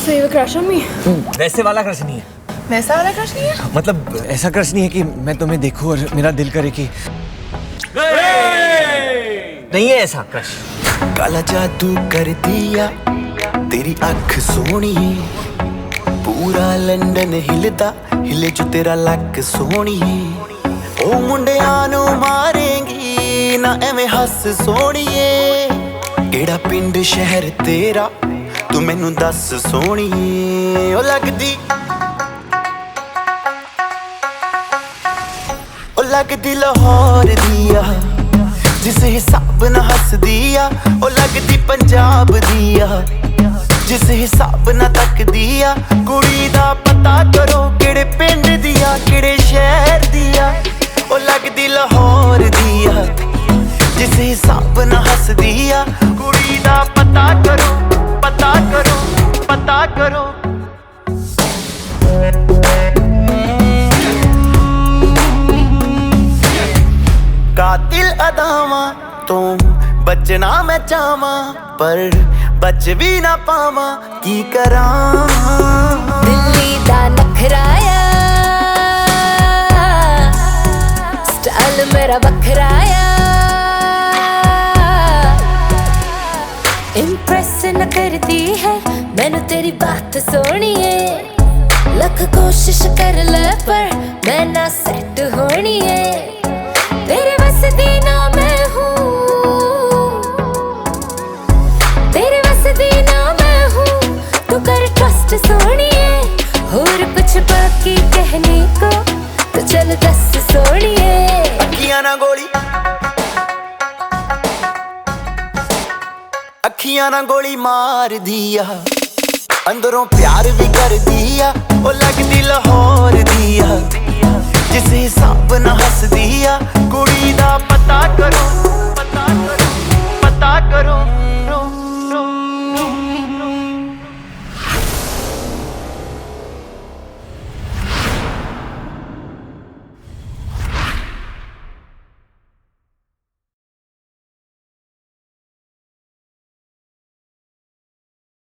So you have a crush on me? वैसे वाला crush नहीं है। वैसा वाला crush नहीं है? मतलब ऐसा क्रश नहीं है कि मैं तुम्हें देखूं और मेरा दिल करे कि नहीं है ऐसा क्रश। काला जादू कर दिया तेरी अख सोनी, पूरा लंडन हिलदा हिले जो तेरा लक सोनी। ओ मुंडियां नू मारेंगी ना एवें हस सोणीए, केड़ा पिंड शहर तेरा तू मैनू दस सोणीए। ओ लगदी लाहौर दिया जिस हिसाब ना हस दिया, ओ लगदी पंजाब दिया जिस हिसाब ना तक दिया। कुड़ी दा पता करो केड़े पिंड दिया केड़े शहर दिया, ओ लगदी लाहौर दिया जिस हिसाब ना हस दिया। कुड़ी दा पता करो पता करो पता करो। कातिल अदावां तो बचना मैं चाहवा, पर बच भी ना पावा की करां। दिल्ली दा नखराया स्टाइल मेरा बखराया, इम्प्रेस न करती है मैनू तेरी बात सोनी है। लख कोशिश कर ले पर मैं ना सेट होनी है, तेरे बस दी ना मैं हूँ, तेरे बस दी ना मैं हूँ। तू कर ट्रस्ट सोनिए, और कुछ बाकी कहने को तो चल दस सोनिए। अखियां ना गोली अखियां ना गोली मार दिया, अंदरों प्यार भी कर दिया। ओ लगदी लाहौर दिया जिस हिसाब ना हस